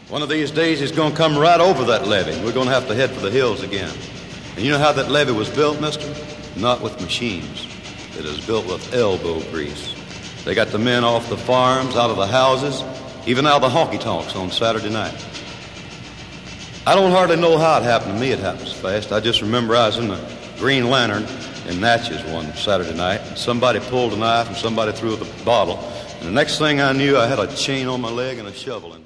One of these days he's going to come right over that levee. We're going to have to head for the hills again. And you know how that levee was built, mister? Not with machines. It was built with elbow grease. They got the men off the farms, out of the houses, even out of the honky-tonks on Saturday night. I don't hardly know how it happened to me. It happens fast. I just remember I was in the Green Lantern in Natchez one Saturday night. Somebody pulled a knife and somebody threw the bottle. And the next thing I knew, I had a chain on my leg and a shovel in